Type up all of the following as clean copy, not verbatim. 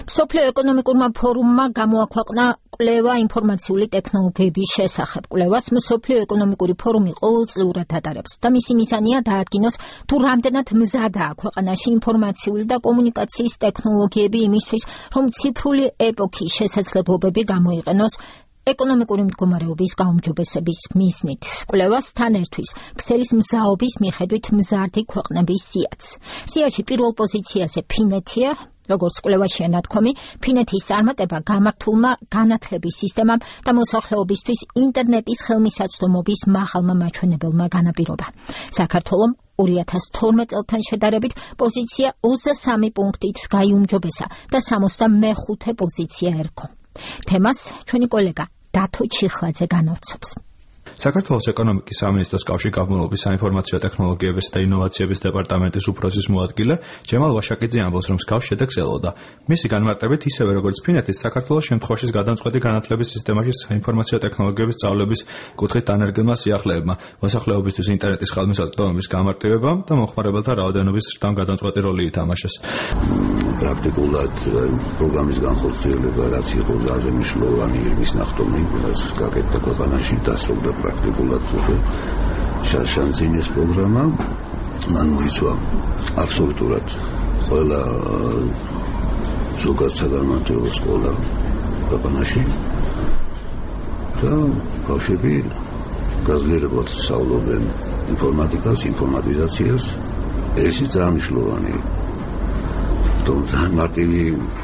მსოფლიო ეკონომიკურმა ფორუმმა გამოაქვეყნა კვლევა ინფორმაციული ტექნოლოგიების შესახებ. კვლევას მსოფლიო ეკონომიკური ფორუმი ყოველწლიურად ატარებს და მისი მიზანია დაადგინოს თუ რამდენად მზადაა ქვეყანაში ინფორმაციული და კომუნიკაციის ტექნოლოგიები იმისთვის, რომ ციფრული ეპოქის შესაძლებლობები გამოიყენოს ეკონომიკური მდგომარეობის გაუმჯობესების მიზნით. კვლევას თან ერთვის ქსელის მზაობის მიხედვით მზარდი ქვეყნების სიაც. სიაში პირველ პოზიციაზე ფინეთია. როგორც კვლევაშია ნათქვამი, ფინეთის წარმატება გამართულმა განათლების სისტემამ და მოსახლეობისთვის ინტერნეტის ხელმისაწვდომობის მაღალმა მაჩვენებელმა განაპირობა. საქართველომ 2012 წელთან შედარებით პოზიცია 23 პუნქტით გაიუმჯობესა და 65 პოზიცია ერქვა. თემას ჩვენი კოლეგა დათო ჩიხლაძე განავრცობს. საქართველოს ეკონომიკის სამინისტროს კავშირგაბმულობის საინფორმაციო ტექნოლოგიების და ინოვაციების დეპარტამენტის უფროსის მოადგილე ჯემალ ვაშაკიძე ამბობს, რომ მსგავს შედეგს ელოდა. მისი განმარტებით, ისევე როგორც ფინეთის, საქართველოს შემთხვევაში გადამწყვეტი განათლების სისტემაში საინფორმაციო ტექნოლოგიების სწავლების კუთხით დანერგილმა სიახლეებმა, მოსახლეობისთვის ინტერნეტის ხელმისაწვდომების გამარტივებამ და მომხმარებელთა რაოდენობის ზრდამ გადამწყვეტი როლი ითამაშეს. პრაქტიკულად პროგრამის განხორციელება, რაც იყო ძალიან მნიშვნელოვანი ის ნახტომი, რაც გაკეთდა ქვეყანაში დასრულდა პრაქტიკულად შანსინის პროგრამა, მან მოიცვა აბსოლუტურად ყველა ზოგადსაგანმანათლებლო სკოლა ქვეყანაში და ბავშვები გაძლიერებულად სწავლობენ ინფორმატიკას, ინფორმატიზაციას. ეს ძალიან მნიშვნელოვანი. თუმცა მარტივი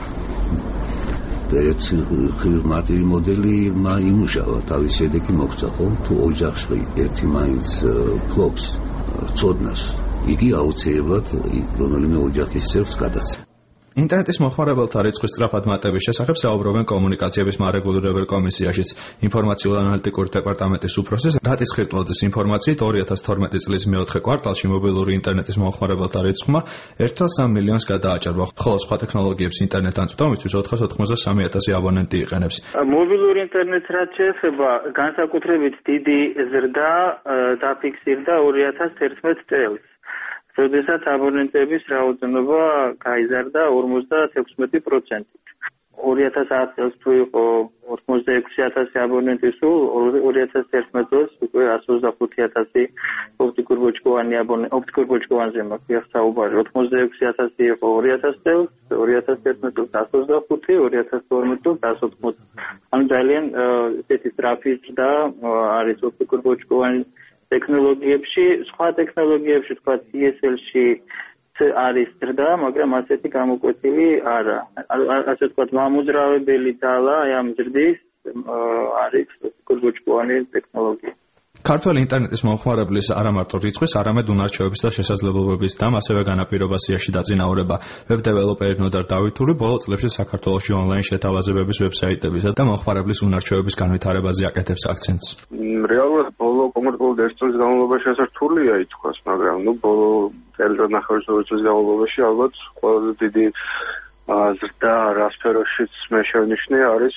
მარტივი მოდელი იმუშავა, თავის შედეგი მოგვცა, ხო? თუ ოჯახში ერთი მაინც ფლობს ცოდნას, იგი აუცილებლად რომელიმე ოჯახის წევრს გადაცემა. ინტერნეტის მომხმარებელთა რიცხვის სწრაფად მატების შესახებ საუბრობენ კომუნიკაციების მარეგულირებელ კომისიაშიც. ინფორმაციულ-ანალიტიკური დეპარტამენტის უფროსის რატის ხირტლაძის ინფორმაციით 2012 წლის მეოთხე კვარტალში მობილური ინტერნეტის მომხმარებელთა რიცხვმა 1,3 მილიონს გადააჭარბა, ხოლო სხვა ტექნოლოგიების ინტერნეტ ანწმდომისთვის 493,000 აბონენტი იყენებს. მობილური ინტერნეტს რაც შეეხება, განსაკუთრებით დიდი ზრდა დაფიქსირდა 2011 წელს. როდესაც აბონენტების რაოდენობა გაიზარდა 56%. 2010 წელს თუ იყო 86,000 აბონენტი, სულ 2011 წელს უკვე 125,000 ოპტიკურ ბოჭკოვანზე მაქვს საუბარი. 86,000 იყო 2000 წელს, 2011 წელს 125, 2012 წელს 180. ანუ ძალიან ესეთი სწრაფი ზრდა არის ოპტიკურ ბოჭკოვანის ტექნოლოგიებში, სხვა ტექნოლოგიებში, თქვა CSL-ში არის ზრდა, მაგრამ ასეთი გამოკვეთილი არა. ასე თქვა, მამოძრავებელი ძალა ამ ზრდის არის კურბოჭკოვანი ტექნოლოგია. ქართველი ინტერნეტის მომხმარებლის არამარტო რიცხვის, არამედ უნარჩვევების და შესაძლებლობების და ასევე განაპირობასიაში დაწინაურება. ვებ-დეველოპერი ნოდარ დავითური ბოლო წლებში საქართველოში ონლაინ შეთავაზებების ვებსაიტებისა და მომხმარებლის უნარჩვევების განვითარებაზე აკეთებს აქცენტს. რეალურად ბოლო კონკრეტულად ერთ წლის განმავლობაში ასე რთულია ითქვას, მაგრამ ბოლო წელიწადნახევრის წლის განმავლობაში ალბათ ყველაზე დიდი ზრდა რა სფეროშიც მე შევნიშნე არის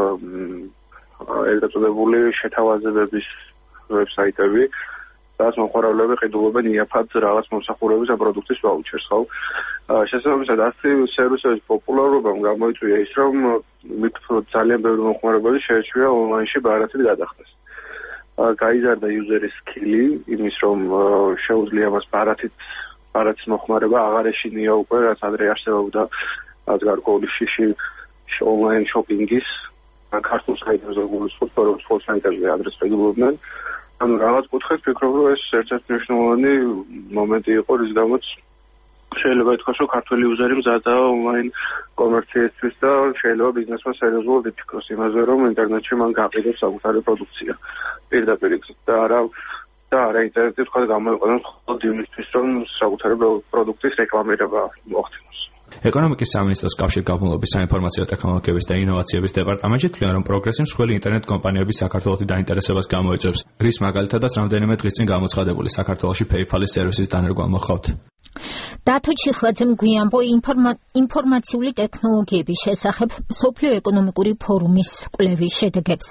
ეგრეთ წოდებული შეთავაზებების ვებსაიტები, სადაც მომხმარებლები ყიდულობენ იაფად რაღაც მომსახურების ან პროდუქტის ვაუჩერს, ხო? შესაბამისად, ასეთი სერვისების პოპულარობამ გამოიწვია ის, რომ ძალიან ბევრი მომხმარებელი შეეჩვია ონლაინში ბარათით გადახდეს. გაიზარდა იუზერის სკილი, იმის რომ შეუძლია მას ბარათის მოხმარება აღარ ეშინია უკვე, რაც ადრე არსებობდა გარკვეული შიში ონლაინ შოპინგის, ქართულ საიტებზე გულისხმობ საიტებზე ადრეს ყიდულობდნენ. ანუ რაღაც კუთხით ვფიქრობ, რომ ეს ერთ-ერთი მნიშვნელოვანი მომენტი იყო, რის გამოც შეიძლება ითქვას, რომ ქართველი იუზერი მზადაა ონლაინ კომერციისთვის და შეიძლება ბიზნესმა სერიოზულად იფიქროს იმაზე, რომ ინტერნეტში მან გაყიდოს საკუთარი პროდუქცია პირდაპირ და არა ინტერნეტი თქვა გამოიყენოს მხოლოდ იმისთვის, რომ საკუთარი პროდუქტის რეკლამირება მოხდინოს. ეკონომიკის სამინისტროს კავშირგაბმულობის საინფორმაციო ტექნოლოგიების და ინოვაციების დეპარტამენტში თვლიან, რომ პროგრესი მსხვილი ინტერნეტ კომპანიების საქართველოსი დაინტერესებას გამოიწვევს, რის მაგალითადაც რამდენიმე დღის წინ გამოცხადებული საქართველოში PayPal-ის სერვისის დანერგვა მოჰყავთ. დათო ჩიხლაძემ გვიანბო ინფორმაციული ტექნოლოგიების შესახებ მსოფლიო ეკონომიკური ფორუმის კვლევის შედეგებს.